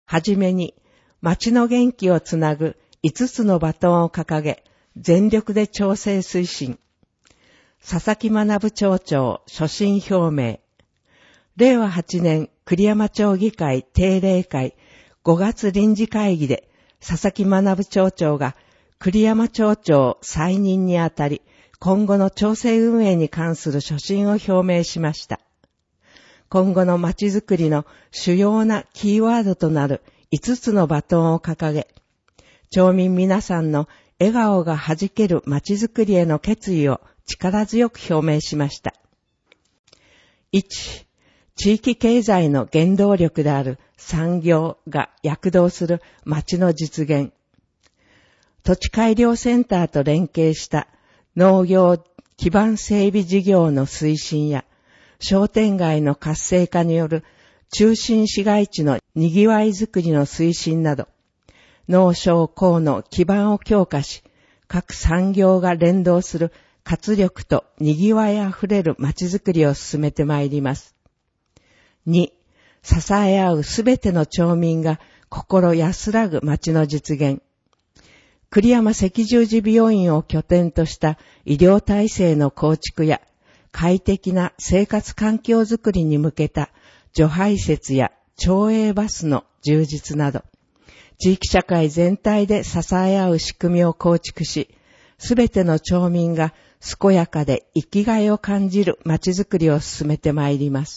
はじめに、町の元気をつなぐ5つのバトンを掲げ、全力で調整推進。佐々木学町長所信表明。令和8年栗山町議会定例会5月臨時会議で、佐々木学町長が栗山町長再任にあたり、今後の町政運営に関する所信を表明しました。今後の町づくりの主要なキーワードとなる5つのバトンを掲げ、町民皆さんの笑顔がはじける町づくりへの決意を力強く表明しました。1、地域経済の原動力である産業が躍動する町の実現。土地改良センターと連携した農業基盤整備事業の推進や、商店街の活性化による中心市街地の賑わいづくりの推進など、農商工の基盤を強化し、各産業が連動する活力と賑わいあふれる街づくりを進めてまいります。2、支え合うすべての町民が心安らぐ街の実現。栗山赤十字病院を拠点とした医療体制の構築や、快適な生活環境づくりに向けた除排雪や町営バスの充実など、地域社会全体で支え合う仕組みを構築し、すべての町民が健やかで生きがいを感じる街づくりを進めてまいります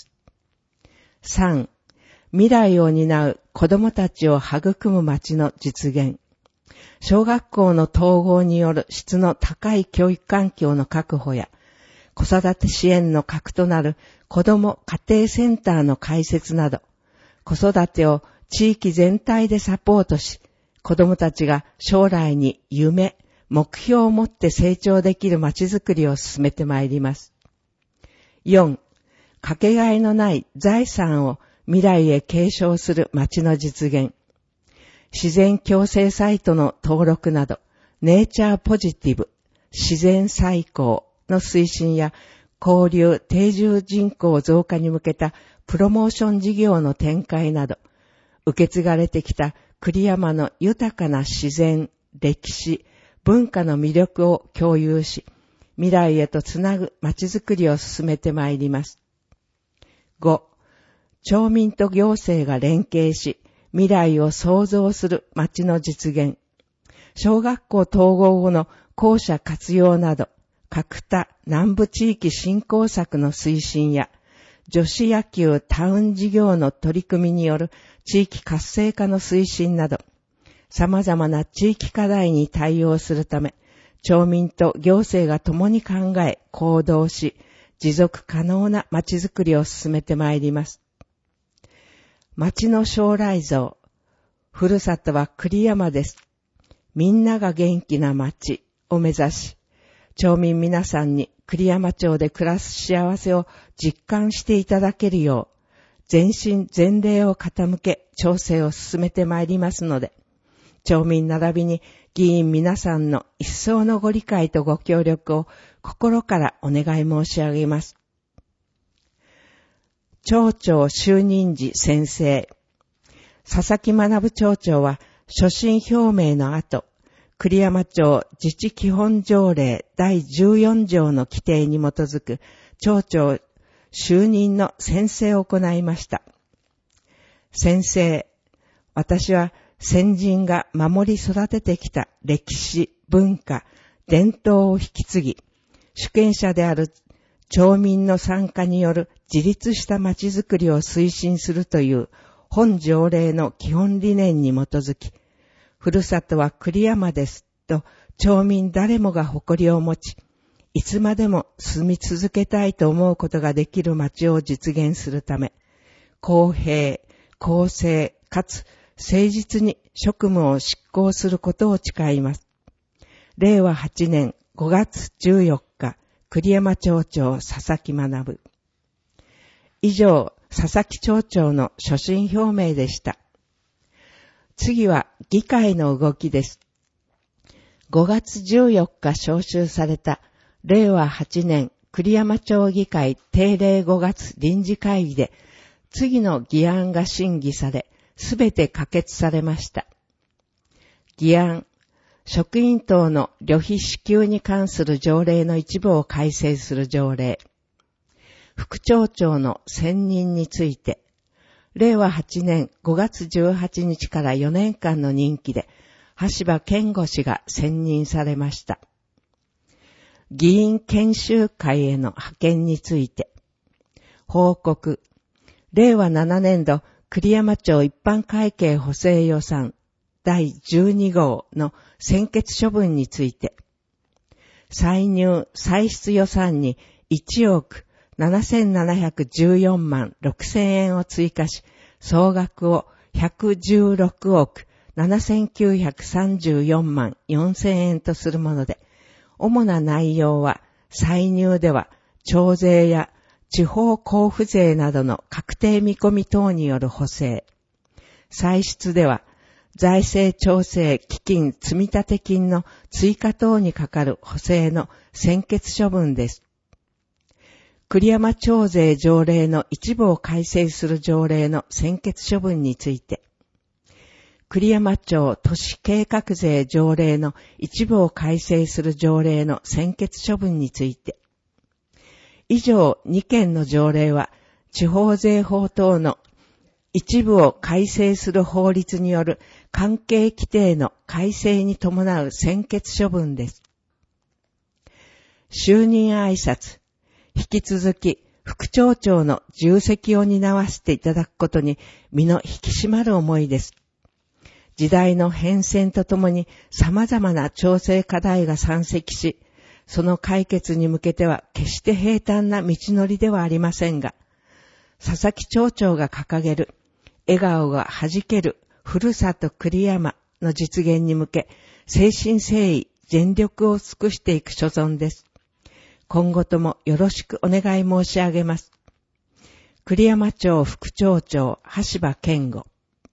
。3、未来を担う子どもたちを育む街の実現。小学校の統合による質の高い教育環境の確保や、子育て支援の核となる子ども家庭センターの開設など、子育てを地域全体でサポートし、子どもたちが将来に夢、目標を持って成長できる街づくりを進めてまいります。4、かけがえのない財産を未来へ継承する街の実現。自然共生サイトの登録など、ネイチャーポジティブ、自然再興の推進や、交流定住人口増加に向けたプロモーション事業の展開など、受け継がれてきた栗山の豊かな自然、歴史、文化の魅力を共有し、未来へとつなぐ街づくりを進めてまいります。5、町民と行政が連携し、未来を創造する街の実現。小学校統合後の校舎活用など、各田南部地域振興策の推進や、女子野球タウン事業の取り組みによる地域活性化の推進など、様々な地域課題に対応するため、町民と行政が共に考え、行動し、持続可能な街づくりを進めてまいります。街の将来像。ふるさとは栗山です。みんなが元気な街を目指し、町民皆さんに栗山町で暮らす幸せを実感していただけるよう、全身全霊を傾け調整を進めてまいりますので、町民並びに議員皆さんの一層のご理解とご協力を心からお願い申し上げます。町長就任時宣誓。佐々木学町長は所信表明の後、栗山町自治基本条例第14条の規定に基づく町長就任の宣誓を行いました。宣誓。私は先人が守り育ててきた歴史、文化、伝統を引き継ぎ、主権者である町民の参加による自立した街づくりを推進するという本条例の基本理念に基づき、ふるさとは栗山ですと町民誰もが誇りを持ち、いつまでも住み続けたいと思うことができる街を実現するため、公平、公正かつ誠実に職務を執行することを誓います。令和8年5月14日、栗山町長佐々木学。以上、佐々木町長の所信表明でした。次は議会の動きです。5月14日召集された令和8年栗山町議会定例5月臨時会議で次の議案が審議され、 すべて可決されました。議案、職員等の旅費支給に関する条例の一部を改正する条例。副町長の選任について、令和8年5月18日から4年間の任期で、橋場健吾氏が選任されました。議員研修会への派遣について、報告、令和7年度栗山町一般会計補正予算第12号の専決処分について、歳入歳出予算に1億7714万6000円を追加し、総額を116億7934万4000円とするもので、主な内容は、歳入では、徴税や地方交付税などの確定見込み等による補正。歳出では、財政調整基金積立金の追加等にかかる補正の専決処分です。栗山町税条例の一部を改正する条例の専決処分について、栗山町都市計画税条例の一部を改正する条例の専決処分について、以上2件の条例は地方税法等の一部を改正する法律による関係規定の改正に伴う専決処分です。就任挨拶、引き続き副町長の重責を担わせていただくことに身の引き締まる思いです。時代の変遷とともに様々な調整課題が山積し、その解決に向けては決して平坦な道のりではありませんが、佐々木町長が掲げる笑顔が弾けるふるさと栗山の実現に向け、誠心誠意全力を尽くしていく所存です。今後ともよろしくお願い申し上げます。栗山町副町長橋場健吾。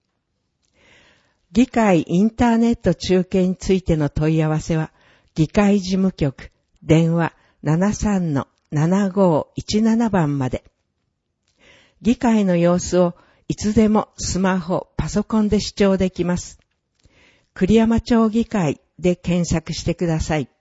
議会インターネット中継についての問い合わせは、議会事務局電話 73-7517 番まで。議会の様子をいつでもスマホ、パソコンで視聴できます。栗山町議会で検索してください。